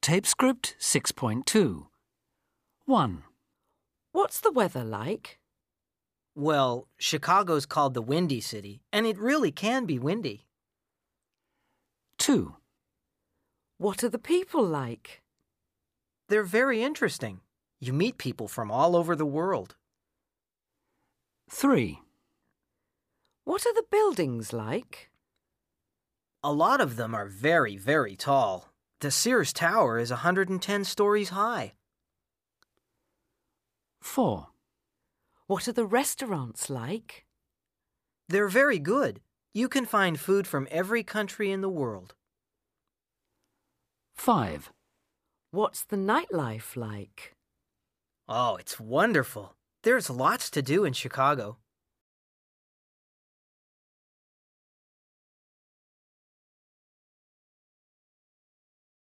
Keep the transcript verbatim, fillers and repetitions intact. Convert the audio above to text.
Tape script six point two. one. What's the weather like? Well, Chicago's called the Windy City, and it really can be windy. two. What are the people like? They're very interesting. You meet people from all over the world. three. What are the buildings like? A lot of them are very, very tall. The Sears Tower is one hundred ten stories high. four. What are the restaurants like? They're very good. You can find food from every country in the world. five. What's the nightlife like? Oh, it's wonderful. There's lots to do in Chicago.